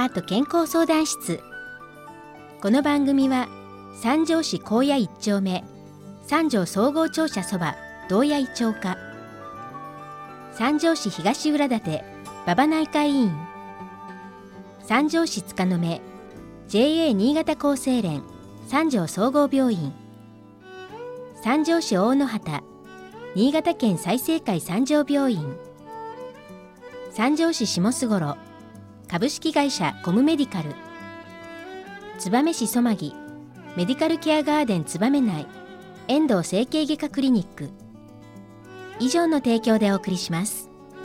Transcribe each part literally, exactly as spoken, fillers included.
ハート健康相談室。この番組は三条市高野一丁目三条総合庁舎そば道谷井町課、三条市東浦館馬場内科医院、三条市塚の目 ジェーエー 新潟厚生連三条総合病院、三条市大野畑新潟県済生会三条病院、三条市下栖頃株式会社コムメディカル、燕市曽木メディカルケアガーデン燕内遠藤整形外科クリニック以上の提供でお送りします。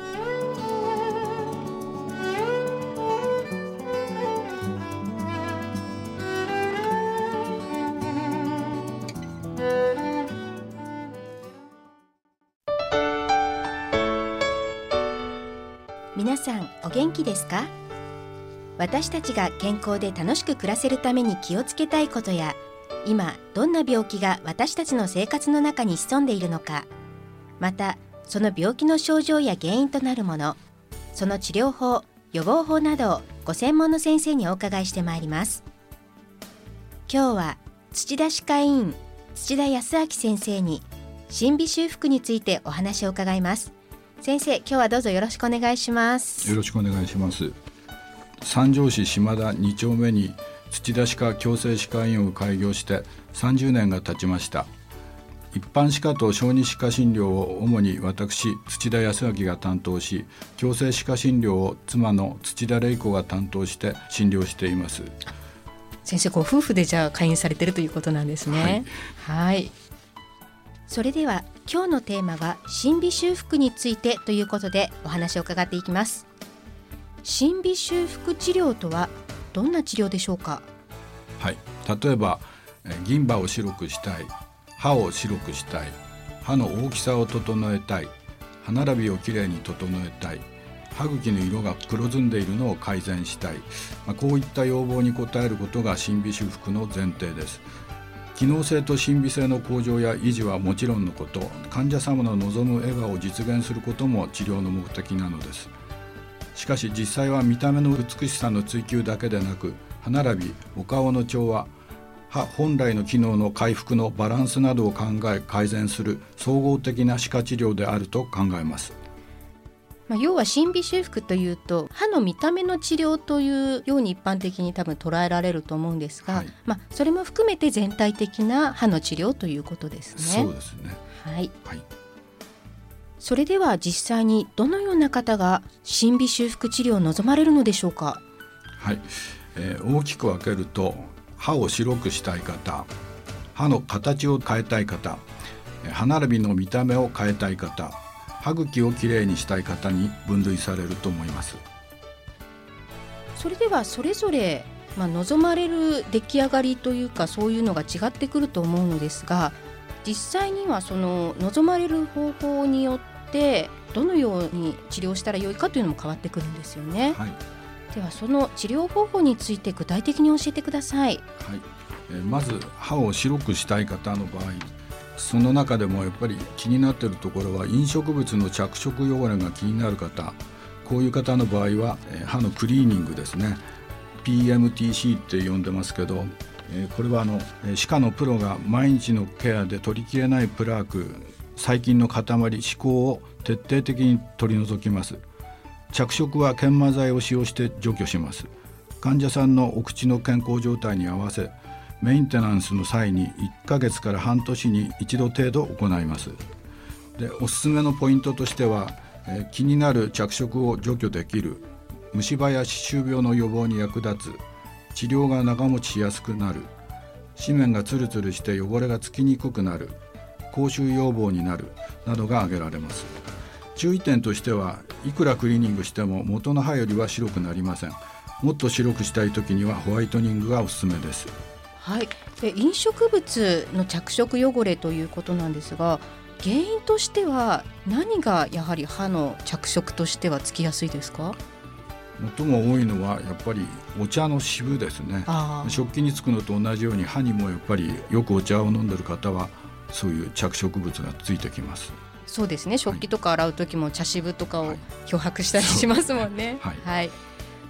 皆さんお元気ですか？私たちが健康で楽しく暮らせるために気をつけたいことや、今どんな病気が私たちの生活の中に潜んでいるのか、またその病気の症状や原因となるもの、その治療法、予防法などをご専門の先生にお伺いしてまいります。今日は土田歯科医院土田康明先生に真皮修復についてお話を伺います。先生、今日はどうぞよろしくお願いします。 よろしくお願いします。三条市島田に丁目に土田歯科矯正歯科医院を開業してさんじゅうねんが経ちました。一般歯科と小児歯科診療を主に私土田康明が担当し、矯正歯科診療を妻の土田玲子が担当して診療しています。 先生、ご夫婦でじゃあ会員されているということなんですね。はい、はい。それでは今日のテーマは真皮修復についてということでお話を伺っていきます。真皮修復治療とはどんな治療でしょうか？ はい、例えば銀歯を白くしたい、歯を白くしたい、歯の大きさを整えたい、歯並びをきれいに整えたい、歯茎の色が黒ずんでいるのを改善したい、まあ、こういった要望に応えることが真皮修復の前提です。機能性と真皮性の向上や維持はもちろんのこと、患者様の望む笑顔を実現することも治療の目的なのです。しかし実際は見た目の美しさの追求だけでなく、歯並び、お顔の調和、歯本来の機能の回復のバランスなどを考え改善する総合的な歯科治療であると考えます。 まあ、要は真皮修復というと歯の見た目の治療というように一般的に多分捉えられると思うんですが、はい、まあ、それも含めて全体的な歯の治療ということですね。 そうですね。 はい、 はい。 それでは実際にどのような方が真皮修復治療を望まれるのでしょうか？ はい、えー、大きく分けると、歯を白くしたい方、歯の形を変えたい方、歯並びの見た目を変えたい方、歯茎をきれいにしたい方に分類されると思います。 それではそれぞれ、まあ、望まれる出来上がりというかそういうのが違ってくると思うのですが、実際にはその望まれる方法によってどのように治療したらよいかというのも変わってくるんですよね。はい。ではその治療方法について具体的に教えてください。 はい。えー、まず歯を白くしたい方の場合、その中でもやっぱり気になっているところは飲食物の着色汚れが気になる方、こういう方の場合は、えー、歯のクリーニングですね、 ピーエムティーシー って呼んでますけど、えー、これはあの歯科のプロが毎日のケアで取りきれないプラーク、細菌の塊、歯垢を徹底的に取り除きます。着色は研磨剤を使用して除去します。患者さんのお口の健康状態に合わせメンテナンスの際にいっかげつから半年に一度程度行います。で、おすすめのポイントとしては、えー、気になる着色を除去できる、虫歯や歯周病の予防に役立つ、治療が長持ちしやすくなる、歯面がツルツルして汚れがつきにくくなる、口臭予防になるなどが挙げられます。注意点としては、いくらクリーニングしても元の歯よりは白くなりません。もっと白くしたいときにはホワイトニングがおすすめです。 はい。で、飲食物の着色汚れということなんですが、原因としては何がやはり歯の着色としてはつきやすいですか？ 最も多いのはやっぱりお茶の渋ですね。食器につくのと同じように歯にもやっぱりよくお茶を飲んでる方はそういう着色物がついてきます。 そうですね。食器とか洗う時も茶渋とかを漂白したりしますもんね。はい、はい。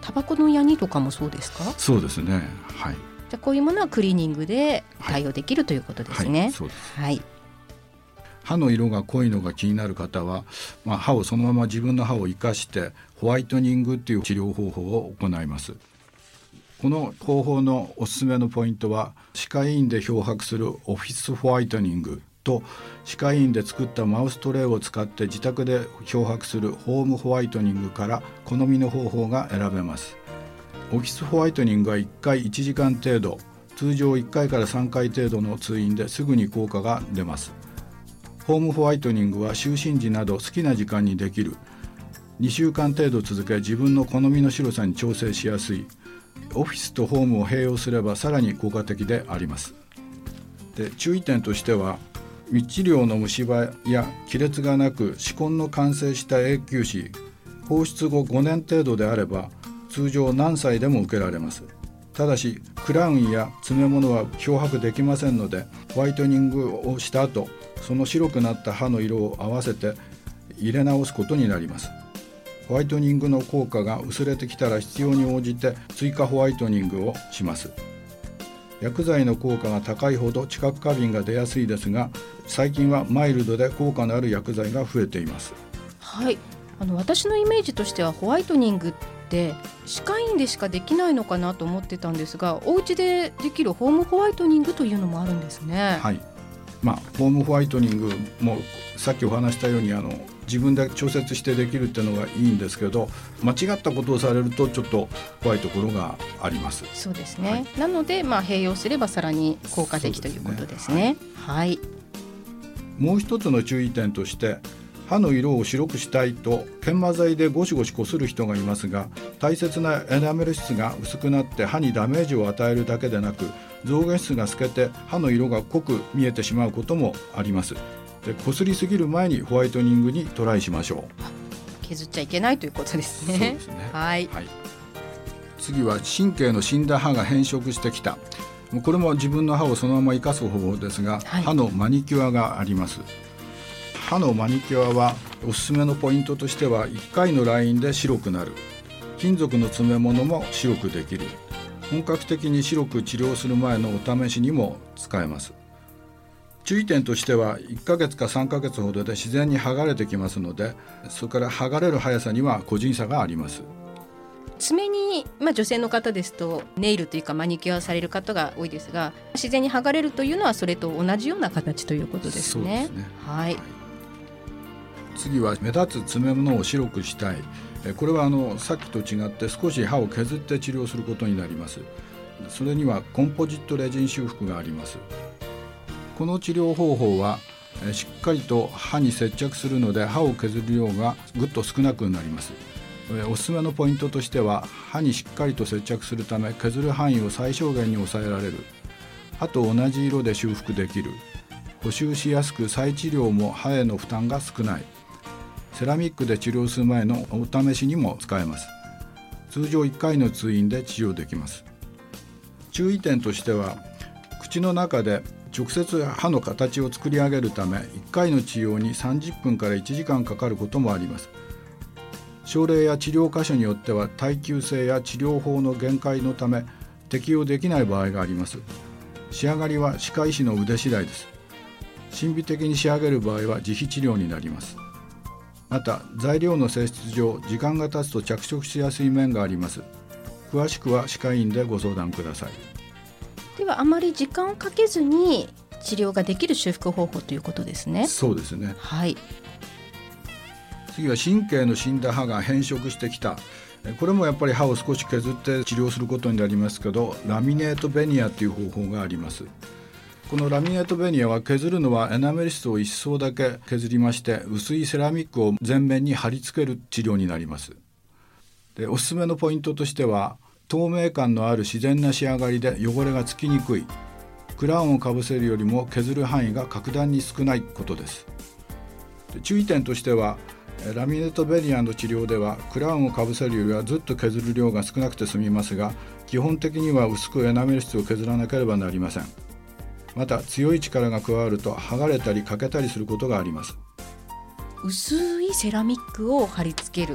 タバコのヤニとかもそうですか？ そうですね、はい。 じゃあこういうものはクリーニングで対応できる、はい、ということですね。 はい、そうです、 はい。 歯の色が濃いのが気になる方は、まあ、歯をそのまま自分の歯を生かしてホワイトニングという治療方法を行います。この方法のおすすめのポイントは、歯科医院で漂白するオフィスホワイトニングと歯科医院で作ったマウストレイを使って自宅で漂白するホームホワイトニングから好みの方法が選べます。オフィスホワイトニングはいっかいいちじかん程度、通常いっかいからさんかい程度の通院ですぐに効果が出ます。ホームホワイトニングは就寝時など好きな時間にできる、にしゅうかん程度続け自分の好みの白さに調整しやすい、オフィスとホームを併用すればさらに効果的であります。で、注意点としては、未治療の虫歯や亀裂がなく歯根の完成した永久歯、放出後ごねん程度であれば通常何歳でも受けられます。ただしクラウンや詰め物は漂白できませんので、ホワイトニングをした後、その白くなった歯の色を合わせて入れ直すことになります。ホワイトニングの効果が薄れてきたら必要に応じて追加ホワイトニングをします。薬剤の効果が高いほど知覚過敏が出やすいですが、最近はマイルドで効果のある薬剤が増えています。 はい、あの私のイメージとしてはホワイトニングって歯科医院でしかできないのかなと思ってたんですが、お家でできるホームホワイトニングというのもあるんですね。 はい、まあ、ホームホワイトニングもさっきお話したようにあの自分で調節してできるっていうのがいいんですけど、間違ったことをされるとちょっと怖いところがあります。 そうですね、 はい、 なので、まあ、併用すればさらに効果的ということですね。はい、はい、 もう一つの注意点として、歯の色を白くしたいと研磨剤でゴシゴシこする人がいますが、大切なエナメル質が薄くなって歯にダメージを与えるだけでなく、象牙質が透けて歯の色が濃く見えてしまうこともあります。で、こすりすぎる前にホワイトニングにトライしましょう。 削っちゃいけないということですね。 そうですね、 はい、 はい、次は神経の死んだ歯が変色してきた。これも自分の歯をそのまま生かす方法ですが、はい、歯のマニキュアがあります。歯のマニキュアはおすすめのポイントとしては、いっかいのラインで白くなる、金属の詰め物も白くできる、本格的に白く治療する前のお試しにも使えます。注意点としては、いっかげつかさんかげつほどで自然に剥がれてきますので、それから剥がれる速さには個人差があります。 爪に、まあ、女性の方ですとネイルというかマニキュアされる方が多いですが、自然に剥がれるというのはそれと同じような形ということですね。 そうですね、 はい、 次は目立つ詰め物を白くしたい。これはあのさっきと違って少し歯を削って治療することになります。それにはコンポジットレジン修復があります。この治療方法はしっかりと歯に接着するので、歯を削る量がぐっと少なくなります。おすすめのポイントとしては、歯にしっかりと接着するため削る範囲を最小限に抑えられる、歯と同じ色で修復できる、補修しやすく再治療も歯への負担が少ない、セラミックで治療する前のお試しにも使えます。通常いっかいの通院で治療できます。注意点としては、口の中で直接歯の形を作り上げるため、いっかいの治療にさんじゅっぷんからいちじかんかかることもあります。症例や治療箇所によっては耐久性や治療法の限界のため適用できない場合があります。仕上がりは歯科医師の腕次第です。神秘的に仕上げる場合は自費治療になります。また材料の性質上、時間が経つと着色しやすい面があります。詳しくは歯科医院でご相談ください。 では、あまり時間をかけずに治療ができる修復方法ということですね。 そうですね、 はい、 次は神経の死んだ歯が変色してきた。これもやっぱり歯を少し削って治療することになりますけど、ラミネートベニヤという方法があります。このラミネートベニヤは削るのはエナメル質を一層だけ削りまして、薄いセラミックを全面に貼り付ける治療になります。で、おすすめのポイントとしては、透明感のある自然な仕上がりで汚れがつきにくい、クラウンをかぶせるよりも削る範囲が格段に少ないことです。で、注意点としては、ラミネートベニヤの治療ではクラウンをかぶせるよりはずっと削る量が少なくて済みますが、基本的には薄くエナメル質を削らなければなりません。また強い力が加わると剥がれたり欠けたりすることがあります。 薄いセラミックを貼り付ける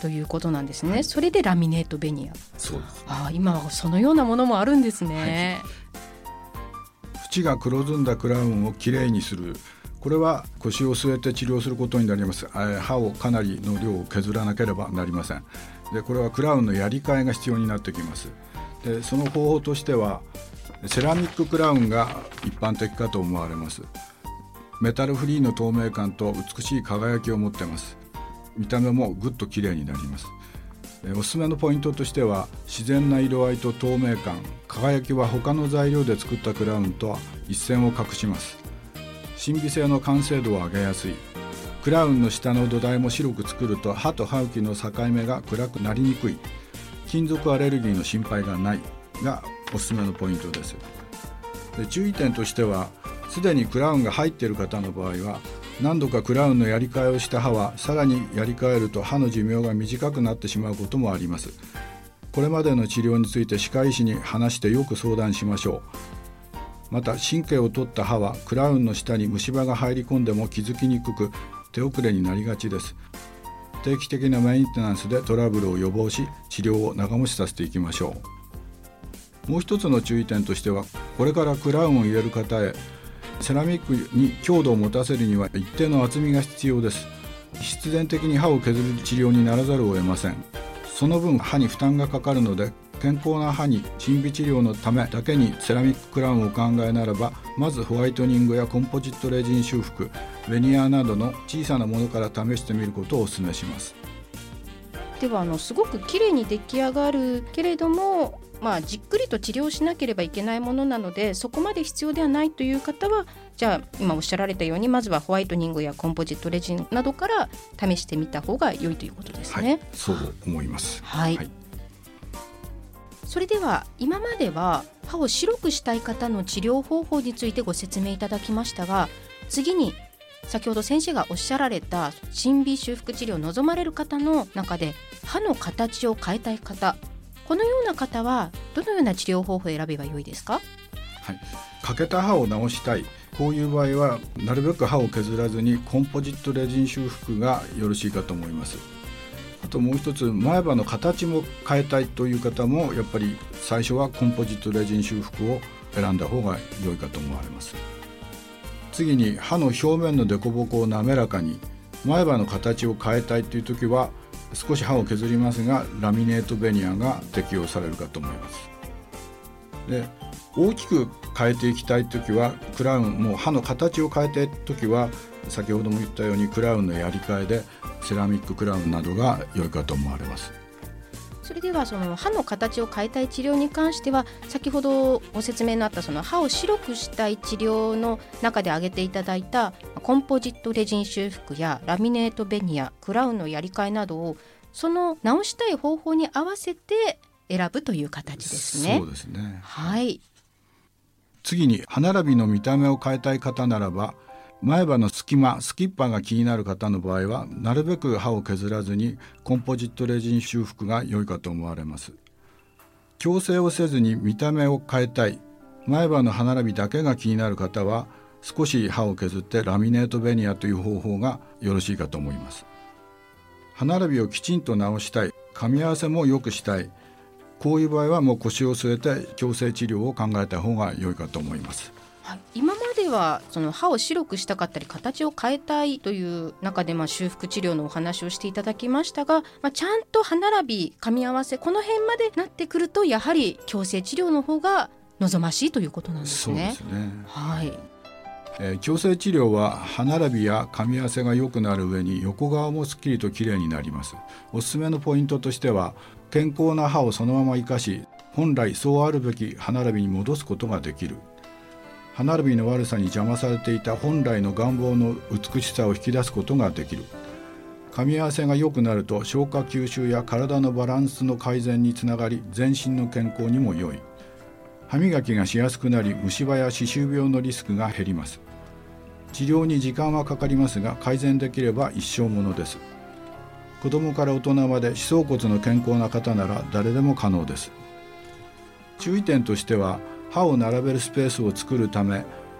ということなんですね、はい、それでラミネートベニヤ。 そうです、 あ、今はそのようなものもあるんですね、 はい、縁が黒ずんだクラウンをきれいにする、これは腰を据えて治療することになります。歯をかなりの量を削らなければなりません。でこれはクラウンのやり替えが必要になってきます。でその方法としてはセラミッククラウンが一般的かと思われます。メタルフリーの透明感と美しい輝きを持っています。見た目もぐっときれいになります。おすすめのポイントとしては自然な色合いと透明感、輝きは他の材料で作ったクラウンとは一線を画します。神秘性の完成度を上げやすい。クラウンの下の土台も白く作ると歯と歯茎の境目が暗くなりにくい。金属アレルギーの心配がないがおすすめのポイントです。で注意点としては、すでにクラウンが入っている方の場合は何度かクラウンのやり替えをした歯はさらにやり替えると歯の寿命が短くなってしまうこともあります。これまでの治療について歯科医師に話してよく相談しましょう。また神経を取った歯はクラウンの下に虫歯が入り込んでも気づきにくく手遅れになりがちです。定期的なメンテナンスでトラブルを予防し治療を長持ちさせていきましょう。もう一つの注意点としては、これからクラウンを入れる方へセラミックに強度を持たせるには一定の厚みが必要です。必然的に歯を削る治療にならざるを得ません。その分歯に負担がかかるので、健康な歯に神秘治療のためだけにセラミッククラウンをお考えならば、まずホワイトニングやコンポジットレジン修復、ベニヤなどの小さなものから試してみることをお勧めします。 ではあのすごくきれいに出来上がるけれども、まあ、じっくりと治療しなければいけないものなので、そこまで必要ではないという方は、じゃあ今おっしゃられたようにまずはホワイトニングやコンポジットレジンなどから試してみた方が良いということですね。 はい、そう思います。 はい、はい、それでは今までは歯を白くしたい方の治療方法についてご説明いただきましたが、次に先ほど先生がおっしゃられた神秘修復治療を望まれる方の中で歯の形を変えたい方、このような方はどのような治療方法を選べばよいですか？ はい、欠けた歯を直したい、こういう場合はなるべく歯を削らずにコンポジットレジン修復がよろしいかと思います。あともう一つ、前歯の形も変えたいという方もやっぱり最初はコンポジットレジン修復を選んだ方が良いかと思われます。次に歯の表面の凸凹を滑らかに、前歯の形を変えたいという時は少し歯を削りますがラミネートベニヤが適用されるかと思います。で大きく変えていきたいときはクラウン、もう歯の形を変えていくときは先ほども言ったようにクラウンのやり替えでセラミッククラウンなどが良いかと思われます。 それではその歯の形を変えたい治療に関しては、先ほどご説明のあったその歯を白くしたい治療の中で挙げていただいたコンポジットレジン修復やラミネートベニヤ、クラウンのやり替えなどをその直したい方法に合わせて選ぶという形ですね。 そうですね。 はい。 次に歯並びの見た目を変えたい方ならば、前歯の隙間スキッパが気になる方の場合はなるべく歯を削らずにコンポジットレジン修復が良いかと思われます。矯正をせずに見た目を変えたい、前歯の歯並びだけが気になる方は少し歯を削ってラミネートベニヤという方法がよろしいかと思います。歯並びをきちんと直したい、噛み合わせも良くしたい、こういう場合はもう腰を据えて矯正治療を考えた方が良いかと思います。 はい、今まではその歯を白くしたかったり形を変えたいという中でまあ修復治療のお話をしていただきましたが、まあ、ちゃんと歯並び噛み合わせこの辺までなってくるとやはり矯正治療の方が望ましいということなんですね。 そうですね。 はい。 えー、矯正治療は歯並びや噛み合わせが良くなる上に横側もすっきりときれいになります。おすすめのポイントとしては、健康な歯をそのまま生かし本来そうあるべき歯並びに戻すことができる。歯並びの悪さに邪魔されていた本来の願望の美しさを引き出すことができる。噛み合わせが良くなると消化吸収や体のバランスの改善につながり全身の健康にも良い。歯磨きがしやすくなり虫歯や歯周病のリスクが減ります。治療に時間はかかりますが改善できれば一生ものです。子どもから大人まで歯槽骨の健康な方なら誰でも可能です。注意点としては、歯を並べるスペースを作るため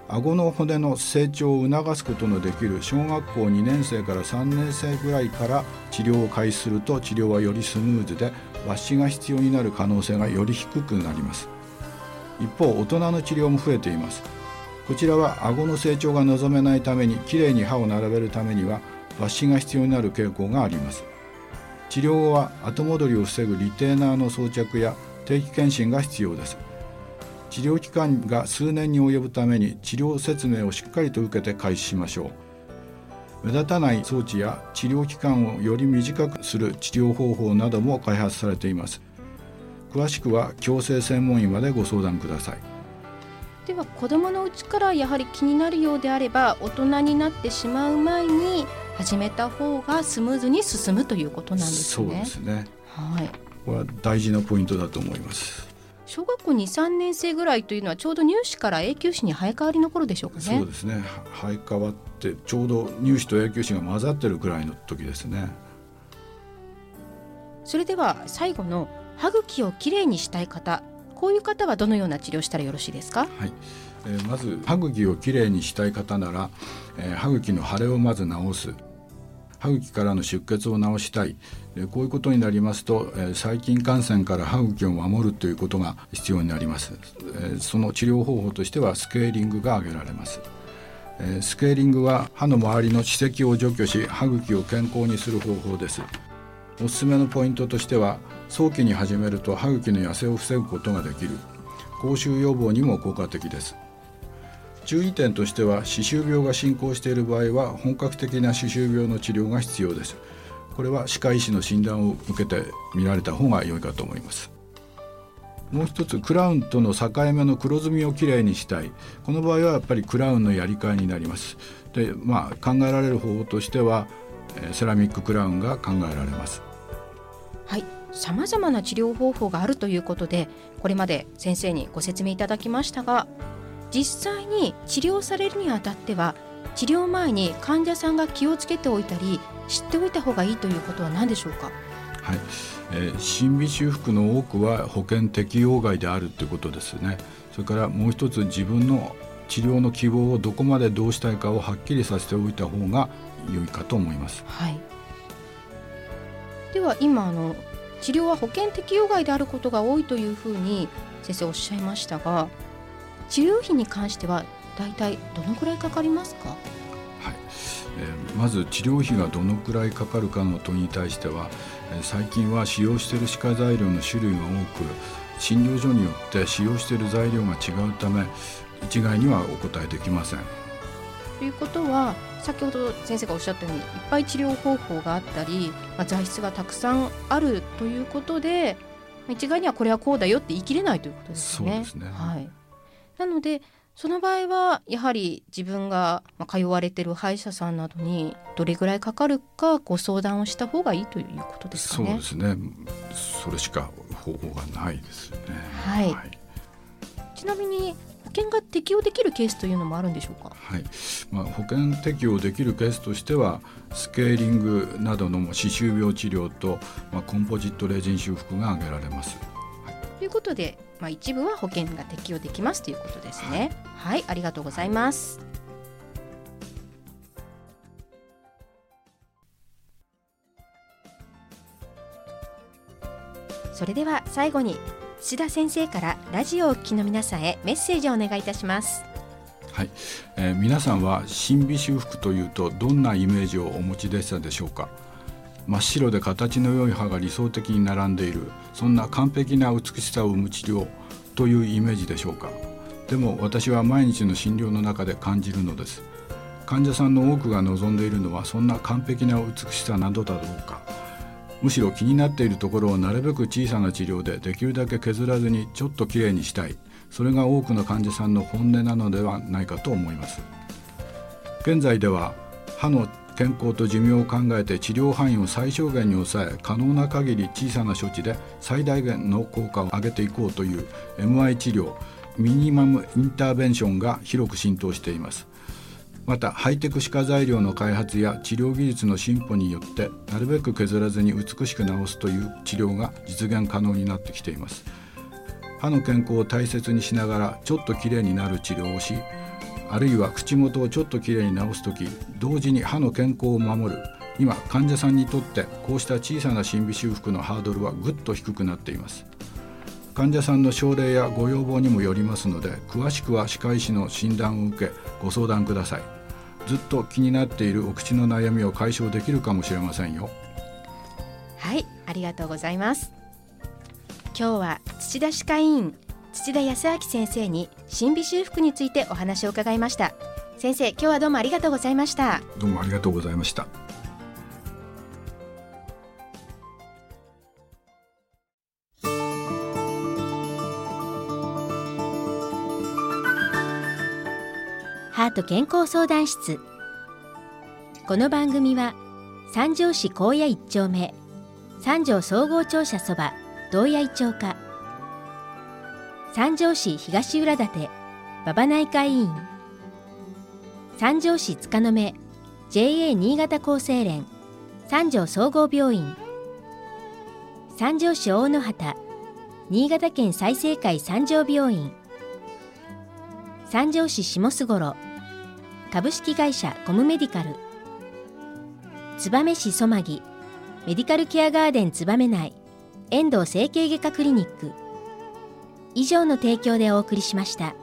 顎の骨の成長を促すことのできる小学校にねん生からさんねん生ぐらいから治療を開始すると、治療はよりスムーズで抜歯が必要になる可能性がより低くなります。一方、大人の治療も増えています。こちらは顎の成長が望めないために、きれいに歯を並べるためには抜歯が必要になる傾向があります。治療後は後戻りを防ぐリテーナーの装着や定期検診が必要です。治療期間が数年に及ぶために、治療説明をしっかりと受けて開始しましょう。目立たない装置や治療期間をより短くする治療方法なども開発されています。詳しくは矯正専門医までご相談ください。 では、子どものうちからやはり気になるようであれば、大人になってしまう前に始めた方がスムーズに進むということなんですね。 そうですね、 はい、 これは大事なポイントだと思います。 小学校に、さんねん生ぐらいというのはちょうど乳歯から永久歯に生え変わりの頃でしょうかね。 そうですね、生え変わってちょうど乳歯と永久歯が混ざってるくらいの時ですね。 それでは最後の歯茎をきれいにしたい方、こういう方はどのような治療をしたらよろしいですか？ はい、えー、まず歯茎をきれいにしたい方なら、えー、歯茎の腫れをまず治す、歯茎からの出血を治したい、えー、こういうことになりますと、えー、細菌感染から歯茎を守るということが必要になります。えー、その治療方法としてはスケーリングが挙げられます。えー、スケーリングは歯の周りの歯石を除去し、歯茎を健康にする方法です。おすすめのポイントとしては、早期に始めると歯茎の痩せを防ぐことができる。口臭予防にも効果的です。注意点としては、歯周病が進行している場合は本格的な歯周病の治療が必要です。これは歯科医師の診断を受けて見られた方が良いかと思います。もう一つ、クラウンとの境目の黒ずみをきれいにしたい。この場合はやっぱりクラウンのやり替えになります。で、まあ、考えられる方法としてはセラミッククラウンが考えられます。 はい、さまざまな治療方法があるということで、これまで先生にご説明いただきましたが、実際に治療されるにあたっては、治療前に患者さんが気をつけておいたり知っておいた方がいいということは何でしょうか？ はい、えー、真皮修復の多くは保険適用外であるということですね。それからもう一つ、自分の治療の希望をどこまでどうしたいかをはっきりさせておいた方が良いかと思います。 はい、では今あの治療は保険適用外であることが多いというふうに先生おっしゃいましたが、治療費に関してはだいたいどのくらいかかりますか？ はい、えー、まず治療費がどのくらいかかるかの問いに対しては、えー、最近は使用している歯科材料の種類が多く、診療所によって使用している材料が違うため、一概にはお答えできません。 ということは、先ほど先生がおっしゃったようにいっぱい治療方法があったり、まあ、材質がたくさんあるということで、一概にはこれはこうだよって言い切れないということですね。 そうですね、 はい、なのでその場合はやはり自分が通われている歯医者さんなどにどれぐらいかかるかご相談をした方がいいということですかね。 そうですね、それしか方法がないですよね。 はい、 はい、 ちなみに保険が適用できるケースというのもあるんでしょうか？ はい、まあ、保険適用できるケースとしては、スケーリングなどの歯周病治療と、まあ、コンポジットレジン修復が挙げられます。 はい、ということで、まあ、一部は保険が適用できますということですね。はい、はい、ありがとうございます。それでは最後に土田先生からラジオをお聞きの皆さんへメッセージをお願いいたします。 はい、えー、皆さんは真皮修復というとどんなイメージをお持ちでしたでしょうか？真っ白で形の良い歯が理想的に並んでいる、そんな完璧な美しさを生む治療というイメージでしょうか？でも私は毎日の診療の中で感じるのです。患者さんの多くが望んでいるのはそんな完璧な美しさなどだろうか。むしろ気になっているところをなるべく小さな治療でできるだけ削らずにちょっときれいにしたい、それが多くの患者さんの本音なのではないかと思います。現在では歯の健康と寿命を考えて治療範囲を最小限に抑え、可能な限り小さな処置で最大限の効果を上げていこうという エムアイ 治療、ミニマムインターベンションが広く浸透しています。またハイテク歯科材料の開発や治療技術の進歩によってなるべく削らずに美しく治すという治療が実現可能になってきています。歯の健康を大切にしながらちょっときれいになる治療をし、 あるいは口元をちょっときれいに直すとき、同時に歯の健康を守る。今患者さんにとってこうした小さな真美修復のハードルはぐっと低くなっています。患者さんの症例やご要望にもよりますので、詳しくは歯科医師の診断を受けご相談ください。ずっと気になっているお口の悩みを解消できるかもしれませんよ。 はい、ありがとうございます。今日は土田歯科医院土田康明先生に真美修復についてお話を伺いました。先生、今日はどうもありがとうございました。 どうもありがとうございました。 ハート健康相談室。この番組は三条市高野一丁目三条総合庁舎そば道谷井町課、三条市東浦館馬場内科医院、三条市塚の目 ジェーエー 新潟厚生連三条総合病院、三条市大野畑新潟県済生会三条病院、三条市下栖頃株式会社コムメディカル、燕市曽木メディカルケアガーデン燕内遠藤整形外科クリニック、以上の提供でお送りしました。